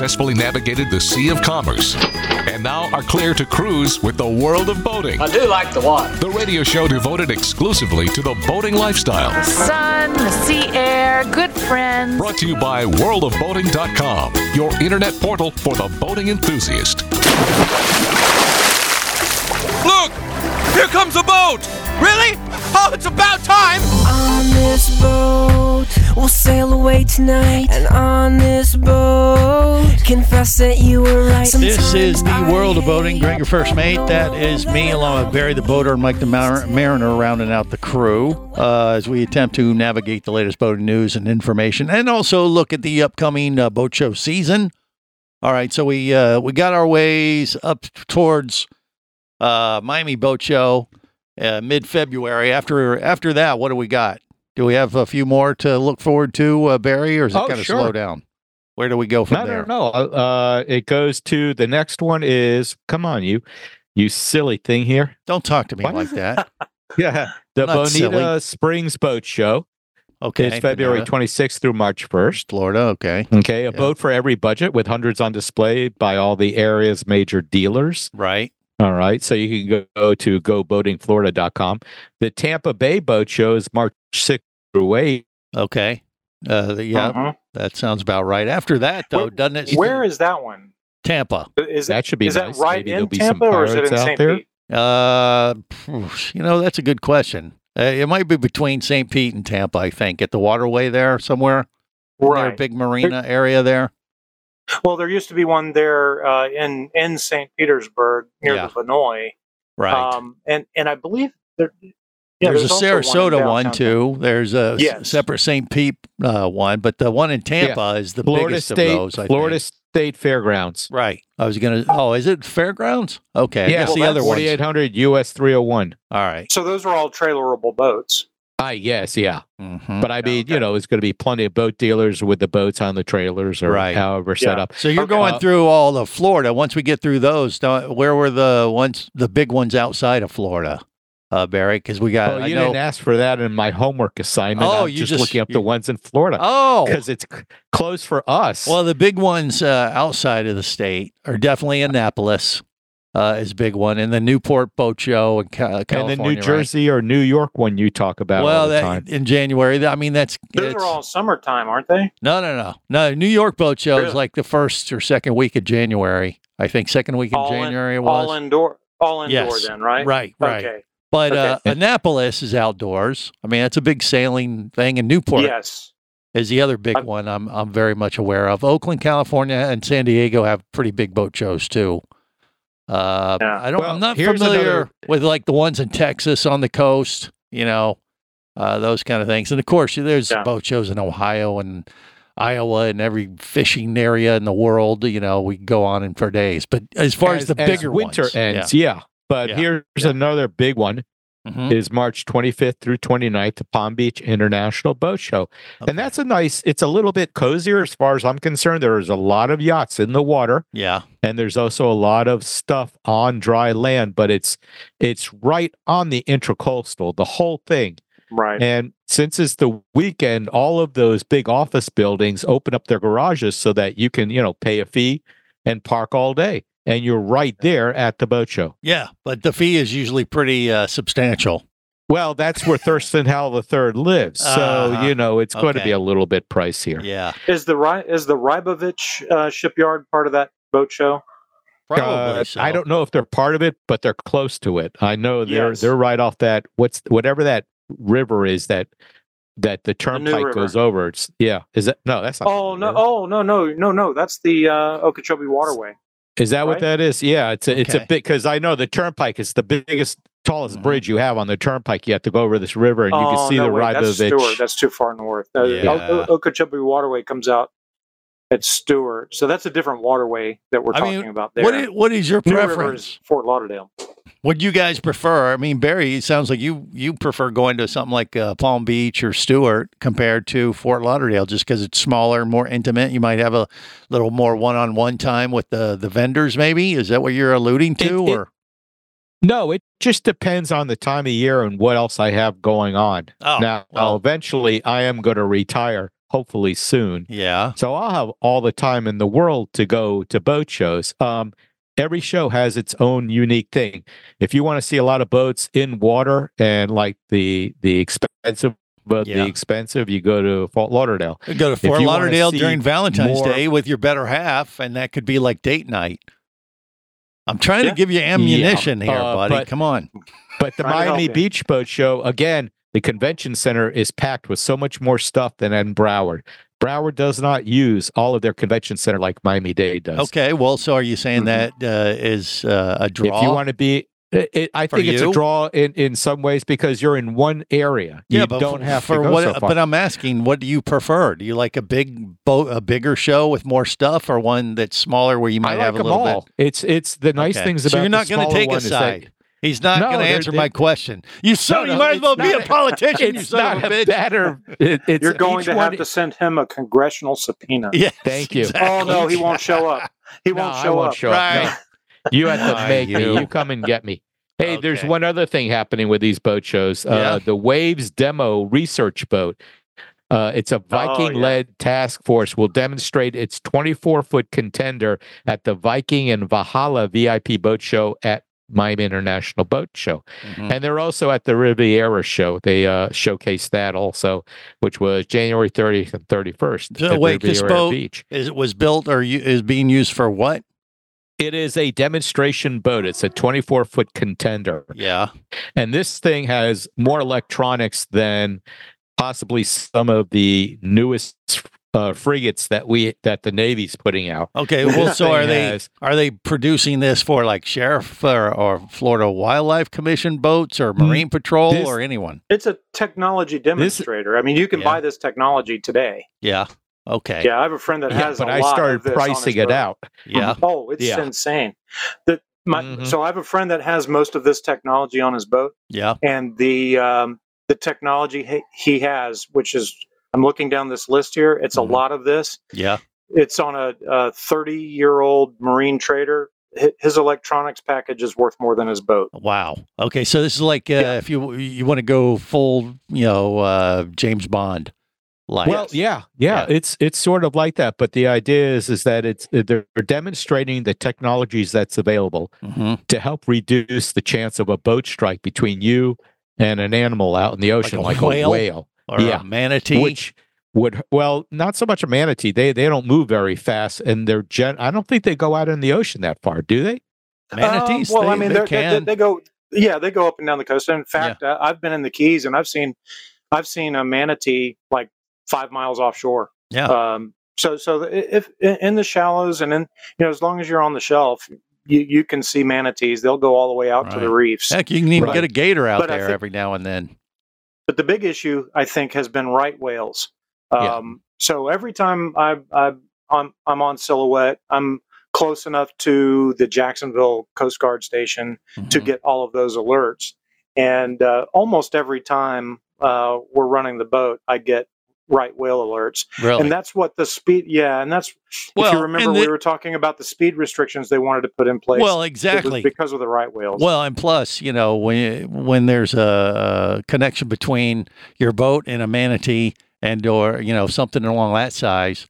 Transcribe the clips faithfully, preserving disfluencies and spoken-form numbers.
successfully navigated the Sea of Commerce and now are clear to cruise with the world of boating. I do like the water. The radio show devoted exclusively to the boating lifestyle. The sun, the sea air, good friends. Brought to you by world of boating dot com, your internet portal for the boating enthusiast. Look! Here comes a boat! Really? Oh, it's about time! On this boat, we'll sail away tonight. And on this boat, confess that you were right. This Sometimes is the I world of boating. Greg, your first mate. hate That is me, along with Barry the Boater and Mike the Mar- Mariner, rounding out the crew uh, as we attempt to navigate the latest boating news and information, and also look at the upcoming uh, boat show season. All right, so we uh, we got our ways up towards uh, Miami Boat Show uh, mid-February. After after that, what do we got? Do we have a few more to look forward to, uh, Barry, or is it Oh, kind of sure. slow down? Where do we go from No, there? no, no. Uh, it goes to the next one is, come on, you, you silly thing here. Don't talk to me What? like that. Yeah. The Not Bonita silly. Springs Boat Show. Okay. It's February Bonita, twenty-sixth through March first. Florida. Okay. Okay. A Yeah. boat for every budget with hundreds on display by all the area's major dealers. Right. All right. So you can go to go boating florida dot com. The Tampa Bay Boat Show is March sixth through eighth. Okay. Uh, the- yeah, Uh-huh. that sounds about right. After that, though, Where- doesn't it? Where is that one? Tampa? Is That should be is nice. that right Maybe in there'll be some Tampa or is it pirates in out Saint there. Pete? Uh, you know, that's a good question. Uh, it might be between Saint Pete and Tampa, I think, at the waterway there somewhere. Near a Right. big marina area there. Well, there used to be one there uh, in in Saint Petersburg near Yeah. the Vinoy. Right. Um, and and I believe there. Yeah, there's, also a Sarasota in one, downtown too. There's a s- Yes. separate Saint Pete uh, one, but the one in Tampa is the Florida biggest State, of those. I Florida think. State Fairgrounds. Right. I was gonna. Oh, is it Fairgrounds? Okay. I Yeah, guess well, the other that's ones. forty-eight hundred U S three oh one. All right. So those are all trailerable boats. Ah, yes, yeah. Mhm. But I mean, Okay. you know, it's going to be plenty of boat dealers with the boats on the trailers or Right. however set Yeah. up. So you're Okay. going Uh, through all of Florida. Once we get through those, don't- where were the ones, the big ones outside of Florida, uh, Barry? Because we got. Oh, I you know. didn't ask for that in my homework assignment. Oh, I'm you just, just- looking up you- the ones in Florida Oh, because it's c- close for us. well, the big ones uh, outside of the state are definitely Annapolis. Uh, is a big one, and the Newport Boat Show in Ca- and California. the New right? Jersey or New York one you talk about Well, all the that, time. in January. that- I mean, that's Those it's- are all summertime, aren't they? no, no, no, no. New York Boat Show is Really? like the first or second week of January. I think second week of all January in, it was. all indoor, all indoor. Yes. Then, right? Right, right. Okay. But Okay. uh, Annapolis is outdoors. I mean, that's a big sailing thing, and Newport Yes. is the other big I'm- one. I'm I'm very much aware of. Oakland, California, and San Diego have pretty big boat shows too. Uh, Yeah. I don't. Well, I'm not here's familiar another- with like the ones in Texas on the coast. You know, uh, those kind of things. And of course, there's Yeah. boat shows in Ohio and Iowa and every fishing area in the world. You know, we can go on in for days. But as far as, the bigger winter ones, ends, yeah. But Yeah. here's another big one. Mhm. Is March twenty-fifth through twenty-ninth, the Palm Beach International Boat Show. Okay. And that's a nice, it's a little bit cozier as far as I'm concerned. There's a lot of yachts in the water, yeah. and there's also a lot of stuff on dry land, but it's it's right on the intracoastal, the whole thing. Right. And since it's the weekend, all of those big office buildings open up their garages so that you can, you know, pay a fee and park all day. And you're right there at the boat show. Yeah, but the fee is usually pretty uh, substantial. Well, that's where Thurston Howell the Third lives. So, Uh-huh. you know, it's going to Okay. be a little bit pricier. Yeah, Is the Ry- is the Rybovich uh, shipyard part of that boat show? probably. Uh, so. I don't know if they're part of it, but they're close to it. I know they're Yes. they're right off that what's whatever that river is that that the turnpike river. goes over. It's yeah. Is that no? That's not. Oh the no! river. Oh no! No! No! No! That's the uh, Okeechobee Waterway. Is that what right? that is? Yeah, it's a, it's a Okay. big because I know the turnpike is the biggest, tallest Mhm. bridge you have on the turnpike. You have to go over this river, and you oh can see no! the Wait, that's Rybovich. Stewart. That's too far north. Uh, Yeah. O- O- Okeechobee Waterway comes out at Stewart, so that's a different waterway that we're I talking mean, about there. What is, what is your New River is preference? Fort Lauderdale. What do you guys prefer? I mean, Barry, it sounds like you you prefer going to something like uh, Palm Beach or Stewart compared to Fort Lauderdale, just because it's smaller, more intimate. You might have a little more one-on-one time with the the vendors. Maybe is that what you're alluding to? It- it- or No, it just depends on the time of year and what else I have going on. oh, now, well, eventually, I am going to retire. hopefully soon. Yeah. So I'll have all the time in the world to go to boat shows. Um, every show has its own unique thing. If you want to see a lot of boats in water and like the the expensive, but Yeah. the expensive, you go to Fort Lauderdale. Go to Fort you wanna Lauderdale see during Valentine's more- Day with your better half, and that could be like date night. I'm trying Yeah. to give you ammunition Yeah, here, uh, buddy. but- Come on. But the Trying to help Miami you. Beach Boat Show, again, the convention center is packed with so much more stuff than in Broward. Broward does not use all of their convention center like Miami-Dade does. Okay. Well, so are you saying that uh, is uh, a draw? If you want to be, it, it, I For think it's you? a draw in, in some ways because you're in one area. yeah, You but don't f- have for to go what? so far. But I'm asking, what do you prefer? Do you like a big boat, a bigger show with more stuff, or one that's smaller where you might I like have a them little all. bit? It's it's the nice Okay. things about So you're not the going to smaller take a one is that side. He's not No, going to they're- answer they- my question. You son, no, you might as it's well be a not- politician. You It's son not of a a bitch. better. It, it's You're going each to one- have to send him a congressional subpoena. Yes, Thank you. exactly. Oh no, he won't show up. He No, won't I show won't up. show up. Right. No. You have to Why make you? me. You come and get me. Hey, there's Okay. one other thing happening with these boat shows. Yeah. Uh, the Waves Demo Research Boat. Uh, it's a Viking-led task force. Will demonstrate its twenty-four foot contender at the Viking and Valhalla V I P Boat Show at Miami International Boat Show. Mhm. And they're also at the Riviera Show. They uh, showcased that also, which was January thirtieth and thirty-first. So at wait, this Riviera boat Beach. is was built or you, is being used for what? It is a demonstration boat. It's a twenty-four foot contender. Yeah. And this thing has more electronics than possibly some of the newest uh, frigates that we that the Navy's putting out. Okay. This Well, so thing are they has- are they producing this for like sheriff or, or Florida Wildlife Commission boats or Marine Patrol this- or anyone? It's a technology demonstrator. I mean, you can Yeah. buy this technology today. Yeah. Okay. Yeah, I have a friend that Yeah, has. but a I lot started of this on his pricing it boat. out. Yeah. Oh, it's Yeah. insane. The, my, Mhm. So I have a friend that has most of this technology on his boat, Yeah. and the um, the technology he, he has, which is I'm looking down this list here. It's Mhm. a lot of this. Yeah. It's on a thirty year old marine trader. Hi- His electronics package is worth more than his boat. Wow. Okay. So this is like uh, Yeah. if you you want to go full, you know, uh, James Bond. Like. Well, yeah, yeah, Yeah. it's it's sort of like that. But the idea is is that it's they're demonstrating the technologies that's available Mhm. to help reduce the chance of a boat strike between you and an animal out in the ocean, a like whale? a whale. Or Yeah. a manatee. Which would well, not so much a manatee. They they don't move very fast, and they're gen. I don't think they go out in the ocean that far, do they? Manatees. Um, well, they, I mean, they they're- they, can. they go. Yeah, they go up and down the coast. And in fact, uh, I've been in the Keys and I've seen, I've seen a manatee like five miles offshore. yeah. Um, so, so if in the shallows and in, you know, as long as you're on the shelf, you, you can see manatees. They'll go all the way out to the Right. reefs. Heck, you can even Right. get a gator out But I there think- every now and then. But the big issue, I think, has been right whales. Yeah. Um, So every time I, I, I'm, I'm on Silhouette, I'm close enough to the Jacksonville Coast Guard station to Mhm. get all of those alerts. And uh, almost every time uh, we're running the boat, I get right whale alerts. Really? And that's what the speed, yeah. And that's, Well, if you remember, and we the- were talking about the speed restrictions they wanted to put in place. well, It was exactly. because of the right whales. Well, and plus, you know, when when there's a, a connection between your boat and a manatee, and or you know something along that size,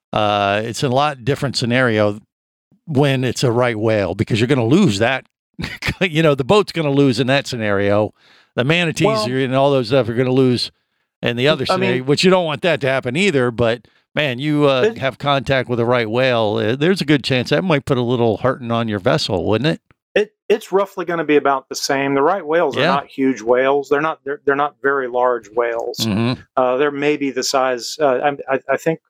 uh, it's a lot different scenario when it's a right whale because you're going to lose that. You know, the boat's going to lose in that scenario. The manatees Well- are, and all those stuff are going to lose in the other I scenario, mean- which you don't want that to happen either. But man, you uh, It- have contact with a right whale. Uh, there's a good chance that might put a little hurting on your vessel, wouldn't it? It, it's roughly going to be about the same. The right whales Yeah. are not huge whales. They're not. They're, they're not very large whales. Mm-hmm. Uh, they're maybe the size. Uh, I, I, I think.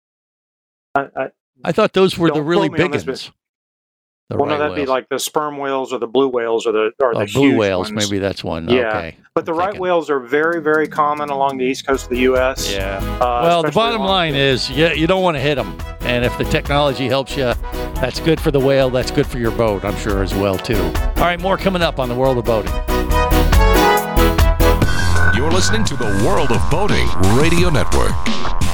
I, I, I thought those were the Don't really quote me on big this, ones. The well, no, right that'd be whales. like the sperm whales or the blue whales or the or oh, the blue huge whales. ones. Maybe that's one. Yeah. Okay. But the I'm right thinking. whales are very, very common along the east coast of the U S. Yeah. Uh, Well, the especially bottom along- line is, yeah, you don't want to hit them. And if the technology helps you, that's good for the whale. That's good for your boat, I'm sure, as well, too. All right, more coming up on the World of Boating. You're listening to the World of Boating Radio Network.